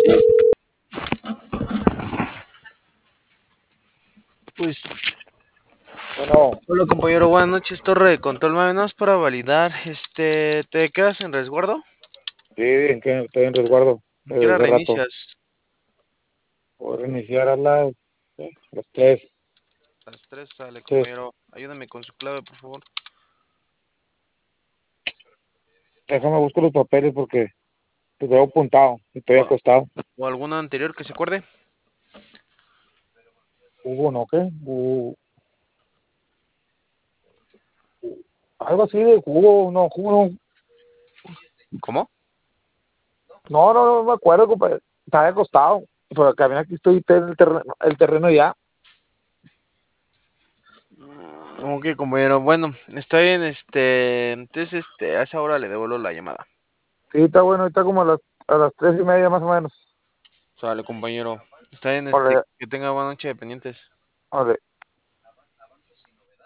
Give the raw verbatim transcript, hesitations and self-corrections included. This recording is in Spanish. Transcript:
Pues, Bueno, hola compañero, buenas noches, torre de control, más o menos para validar, este, ¿te quedas en resguardo? sí, en que estoy en resguardo ¿A qué hora desde hace rato. reinicias? Puedo reiniciar a las, ¿qué? A las tres. A las tres, sale Sí, compañero, ayúdame con su clave, por favor. déjame buscar los papeles porque te veo apuntado y estoy ¿O, acostado. o alguna anterior que se acuerde? Hugo, ¿no? ¿Qué? Hugo- algo así de jugo, no, jugo, no, ¿Cómo? no, no, no me acuerdo, compadre. Estaba acostado, pero acá, mira, aquí estoy en el terreno, el terreno ya. Ok, compañero, bueno, está bien, este, entonces, este, a esa hora le devuelvo la llamada. Sí, está bueno, está como a las, a las tres y media más o menos. Sale compañero, está bien, este, Vale, que tenga buena noche de pendientes. vale.